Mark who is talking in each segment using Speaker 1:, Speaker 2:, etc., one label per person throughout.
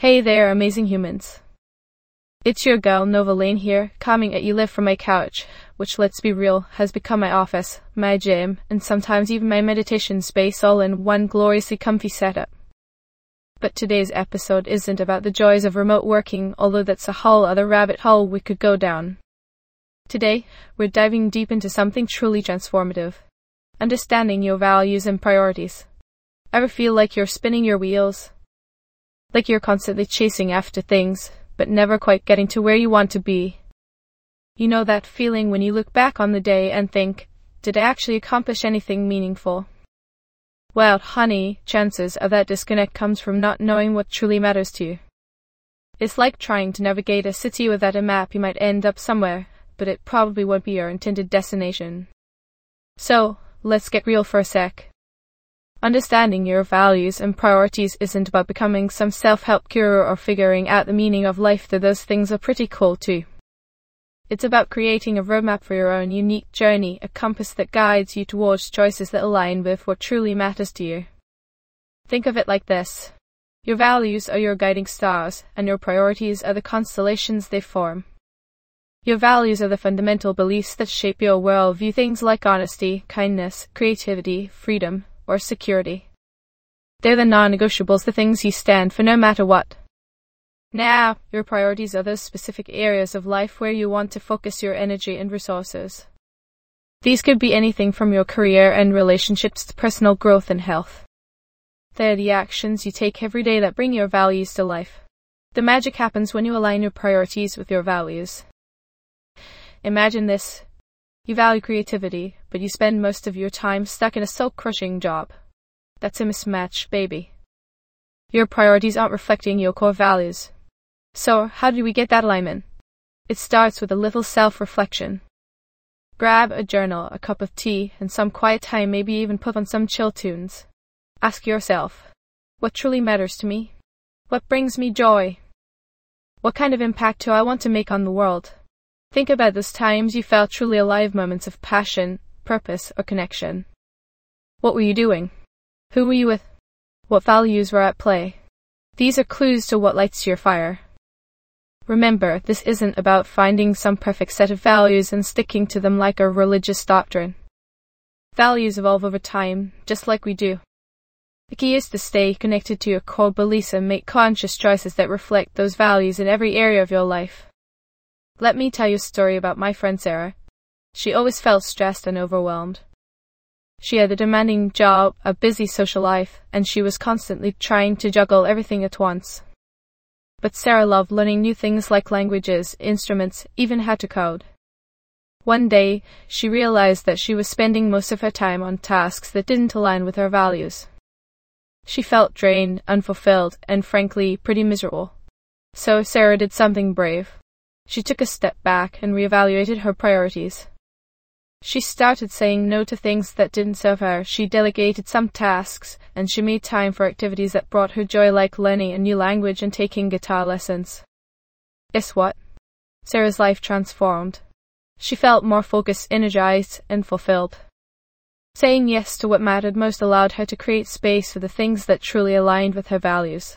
Speaker 1: Hey there, amazing humans. It's your girl, Nova Lane here, coming at you live from my couch, which, let's be real, has become my office, my gym, and sometimes even my meditation space all in one gloriously comfy setup. But today's episode isn't about the joys of remote working, although that's a whole other rabbit hole we could go down. Today, we're diving deep into something truly transformative. Understanding your values and priorities. Ever feel like you're spinning your wheels? Like you're constantly chasing after things, but never quite getting to where you want to be. You know that feeling when you look back on the day and think, did I actually accomplish anything meaningful? Well, honey, chances of that disconnect comes from not knowing what truly matters to you. It's like trying to navigate a city without a map. You might end up somewhere, but it probably won't be your intended destination. So, let's get real for a sec. Understanding your values and priorities isn't about becoming some self-help guru or figuring out the meaning of life, though those things are pretty cool too. It's about creating a roadmap for your own unique journey, a compass that guides you towards choices that align with what truly matters to you. Think of it like this. Your values are your guiding stars, and your priorities are the constellations they form. Your values are the fundamental beliefs that shape your worldview, things like honesty, kindness, creativity, freedom, or security. They're the non-negotiables, the things you stand for no matter what. Now, your priorities are those specific areas of life where you want to focus your energy and resources. These could be anything from your career and relationships to personal growth and health. They're the actions you take every day that bring your values to life. The magic happens when you align your priorities with your values. Imagine this. You value creativity, but you spend most of your time stuck in a soul-crushing job. That's a mismatch, baby. Your priorities aren't reflecting your core values. So, how do we get that alignment? It starts with a little self-reflection. Grab a journal, a cup of tea, and some quiet time, maybe even put on some chill tunes. Ask yourself, what truly matters to me? What brings me joy? What kind of impact do I want to make on the world? Think about those times you felt truly alive, moments of passion, purpose, or connection. What were you doing? Who were you with? What values were at play? These are clues to what lights your fire. Remember, this isn't about finding some perfect set of values and sticking to them like a religious doctrine. Values evolve over time, just like we do. The key is to stay connected to your core beliefs and make conscious choices that reflect those values in every area of your life. Let me tell you a story about my friend Sarah. She always felt stressed and overwhelmed. She had a demanding job, a busy social life, and she was constantly trying to juggle everything at once. But Sarah loved learning new things like languages, instruments, even how to code. One day, she realized that she was spending most of her time on tasks that didn't align with her values. She felt drained, unfulfilled, and frankly, pretty miserable. So Sarah did something brave. She took a step back and reevaluated her priorities. She started saying no to things that didn't serve her. She delegated some tasks, and she made time for activities that brought her joy, like learning a new language and taking guitar lessons. Guess what? Sarah's life transformed. She felt more focused, energized, and fulfilled. Saying yes to what mattered most allowed her to create space for the things that truly aligned with her values.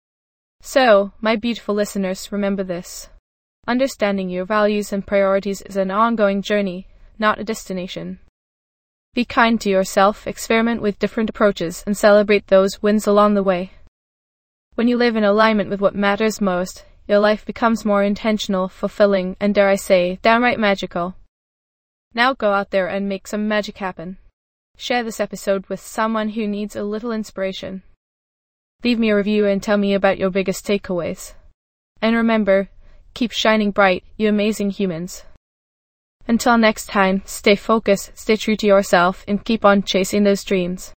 Speaker 1: So, my beautiful listeners, remember this. Understanding your values and priorities is an ongoing journey, not a destination. Be kind to yourself, experiment with different approaches, and celebrate those wins along the way. When you live in alignment with what matters most, your life becomes more intentional, fulfilling, and dare I say, downright magical. Now go out there and make some magic happen. Share this episode with someone who needs a little inspiration. Leave me a review and tell me about your biggest takeaways. And remember, keep shining bright, you amazing humans. Until next time, stay focused, stay true to yourself, and keep on chasing those dreams.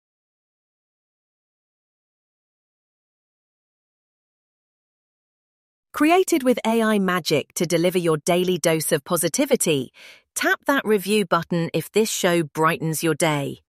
Speaker 2: Created with AI magic to deliver your daily dose of positivity, tap that review button if this show brightens your day.